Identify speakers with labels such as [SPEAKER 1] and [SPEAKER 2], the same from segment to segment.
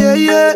[SPEAKER 1] yeah.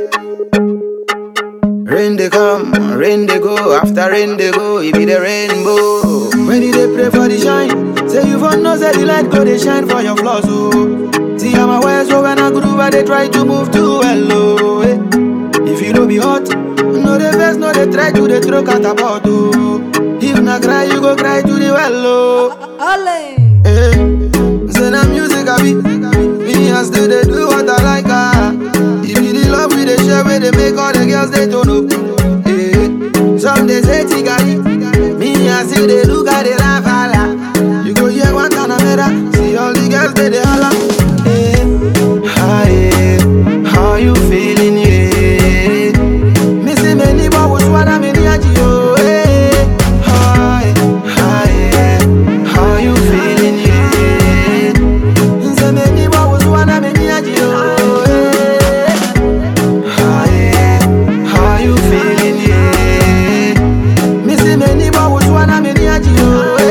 [SPEAKER 1] Rain they come, rain they go. After rain they go, it be the rainbow. When you they pray for the shine, say you for no say the light go they shine for your flaws. Oh, see how my ways so when I groove, I they try to move too hello. Eh. If you don't be hot, no the best, no they try to they throw catapult. Oh, if not cry, you go cry to the well. Oh, eh. Say na music I be, me and still they do what I like. If you the love we they share, where they make all the girls they don't know. Eh. Some they say tigari, me and still they look at the laugh. You go hear one Tanamera, see all the girls they holla. Eh. Hi, how you feeling? Yeah. Missing many boys, what I'm in the agio. Eh. Hi, how you feeling? Yeah. Missing many boys, what I'm in the agio. Hi, how you feeling? Yeah. Missing many boys, what I'm in the agio.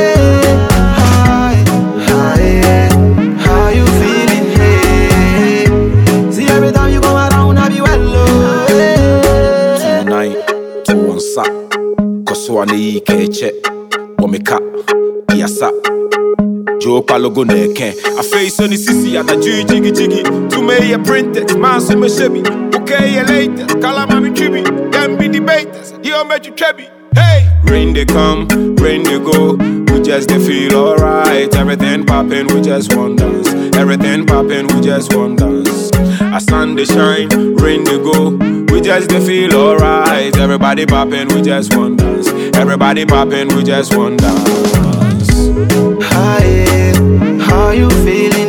[SPEAKER 1] How you feeling? Yeah. See every time you come around, I be well low.
[SPEAKER 2] Tonight, 2 on sack. Koso ane keche. Womeka, yasa. Joe Palogo neke. I face on the CC at the jiggy jiggy. To me, a printed, man, so me shabby. Okay, later. Calamami tribi. Them be debaters. You met you trebi. Hey! Rain they come, rain they go. We just they feel alright. Everything poppin', we just want dance. Everything poppin', we just want dance. A sun they shine, rain they go. We just they feel alright. Everybody poppin', we just want dance. Everybody poppin', we just want dance.
[SPEAKER 1] Hi, how you feeling?